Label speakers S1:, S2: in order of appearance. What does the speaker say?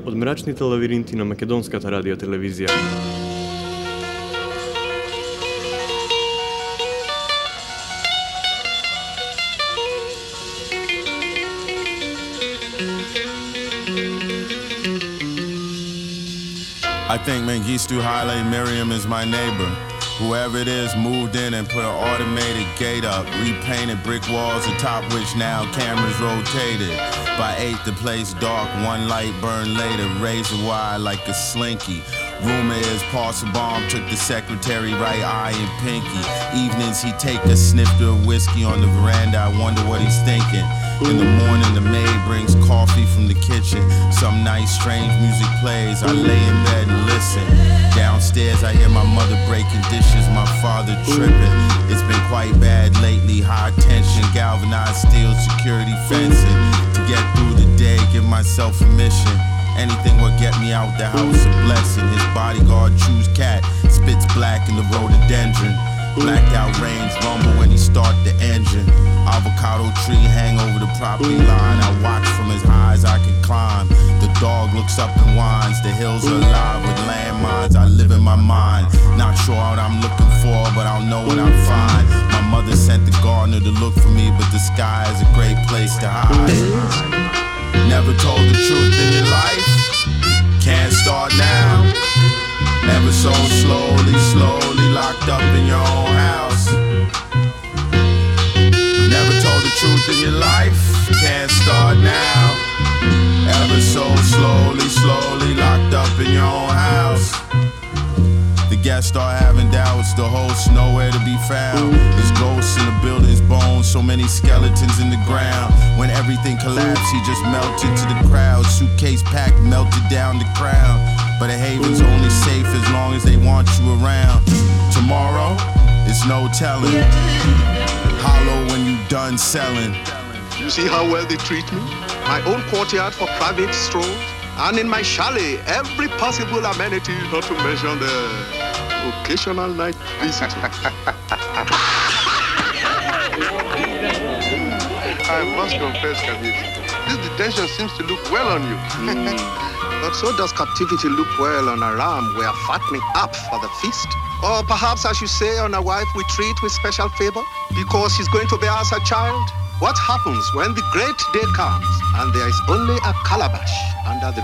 S1: Od mračните lavirinti na Македонската радиотелевизија.
S2: I think Mengistu Haile Miriam is my neighbor. Whoever it is moved in and put an automated gate up, repainted brick walls atop which now cameras rotated. By 8 the place dark, one light burned later, razor wire like a slinky. Rumor is Paul Sabam took the secretary right eye and pinky. Evenings he take a snifter of whiskey on the veranda, I wonder what he's thinking. In the morning the maid brings coffee from the kitchen. Some nice strange music plays, I lay in bed and listen. Downstairs I hear my mother breaking dishes, my father tripping. It's been quite bad lately, high tension, galvanized steel security fencing. To get through the day, give myself a mission. Anything will get me out the house, a blessing. His bodyguard chews cat, spits black in the rhododendron. Blacked out range rumble when he start the engine. Avocado tree hang over the property line. I watch from as high as I can climb. The dog looks up and whines. The hills are alive with landmines. I live in my mind. Not sure what I'm looking for, but I'll know when I find. My mother sent the gardener to look for me, but the sky is a great place to hide. Never told the truth in your life. Can't start now. Ever so slowly, slowly locked up in your own house. Never told the truth in your life. Can't start now. Ever so slowly, slowly locked up in your own house. The guests start having doubts, the host nowhere to be found. There's ghosts in the building's bones, so many skeletons in the ground. When everything collapsed, he just melted to the crowd. Suitcase packed, melted down the crown. But a haven's only safe as long as they want you around. Tomorrow, it's no telling. Hollow when you done selling.
S3: You see how well they treat me? My own courtyard for private strolls. And in my chalet, every possible amenity, not to mention the occasional night visitor. I must confess, Kabir, this detention seems to look well on you. But so does captivity look well on a ram we are fattening up for the feast. Or perhaps I should say on a wife we treat with special favor because she's going to bear us a child. What happens when the great day comes and there is only a calabash under the